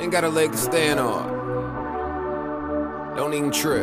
ain't got a leg to stand on. Don't even trip.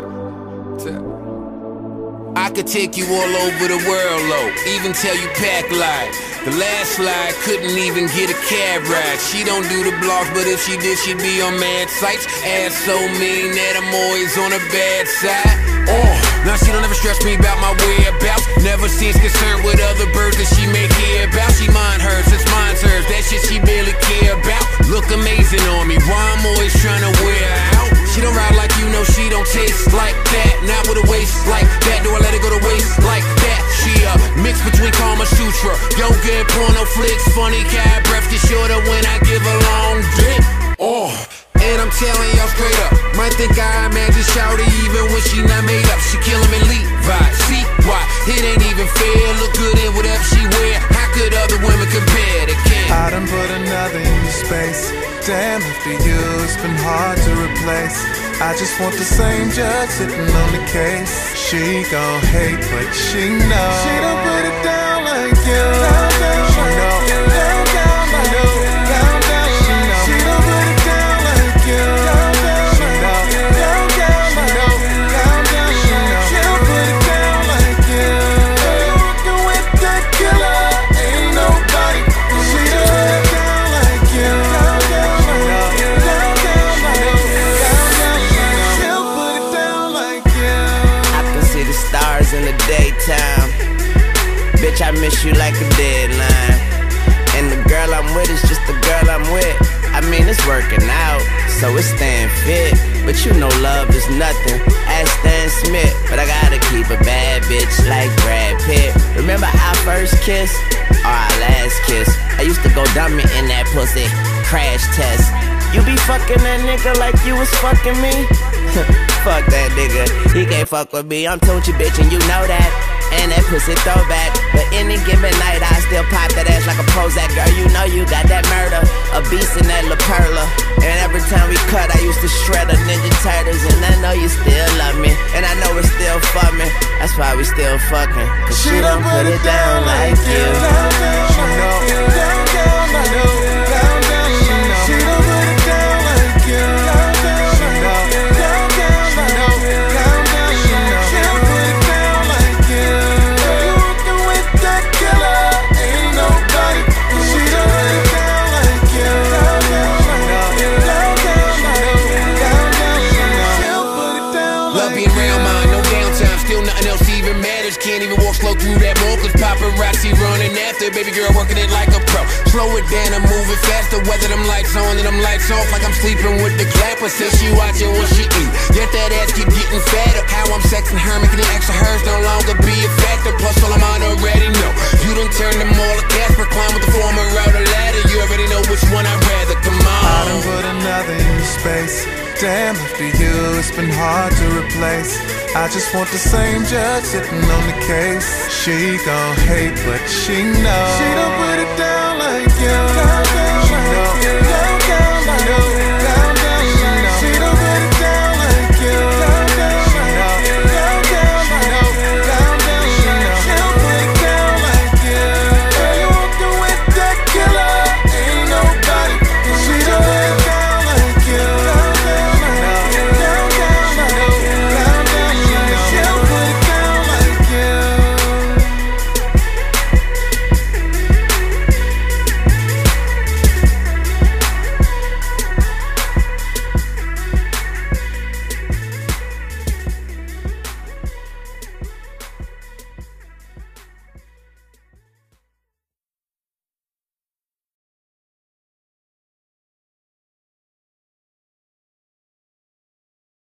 I could take you all over the world, low, even tell you pack light. The last slide couldn't even get a cab ride. She don't do the blogs, but if she did, she'd be on mad sites. Ass so mean that I'm always on the bad side. Now she don't ever stress me about my whereabouts. Never seems concerned with other birds that she may hear about. She mind hers, it's mine's hers. That shit she barely care about. Look amazing on me, why I'm always trying to wear her out. She don't ride like you know, she don't taste like that. Not with a waist like that, do I let her go to waist like that? She a mix between Kama Sutra, yoga and porno flicks. Funny cat breath get shorter when I give a long dick. And I'm telling y'all straight up, might think I imagine shouty even when she not made up. She kill him in Levi's, see why? It ain't even fair, look good in whatever she wear. How could other women compare? They can't. I done put another in your space. Damn, after you, it's been hard to replace. I just want the same judge sitting on the case. She gon' hate, but she knows. She don't put it down like you. She know. In the daytime, bitch, I miss you like a deadline. And the girl I'm with is just the girl I'm with. I mean, it's working out, so it's staying fit. But you know love is nothing, ask Stan Smith. But I gotta keep a bad bitch like Brad Pitt. Remember our first kiss, or our last kiss? I used to go dummy in that pussy, crash test. You be fucking that nigga like you was fucking me? Fuck that nigga, he can't fuck with me. I'm Tunchi, bitch, and you know that. And that pussy throwback. But any given night, I still pop that ass like a Prozac. Girl, you know you got that murder, a beast in that La Perla. And every time we cut, I used to shred a Ninja Turtles. And I know you still love me, and I know it's still for me. That's why we still fucking, cause she don't put it down like you. She know. She don't put it down like you. She know. Can't even walk slow through that mall, cause paparazzi running after. Baby girl working it like a pro. Slow it down, I'm moving faster. Whether them lights on and them lights off, like I'm sleeping with the clapper. Says she watching what she eat, yet that ass keep getting fatter. How I'm sexing her, making it extra hers no longer be a factor. Plus all I'm on already know. You done turned them all to Casper, climb with the former route or ladder. You already know which one I'd rather, come on. I done put another in your space. Damn, after you, it's been hard to replace. I just want the same judge sitting on the case. She gon' hate, but she knows. She don't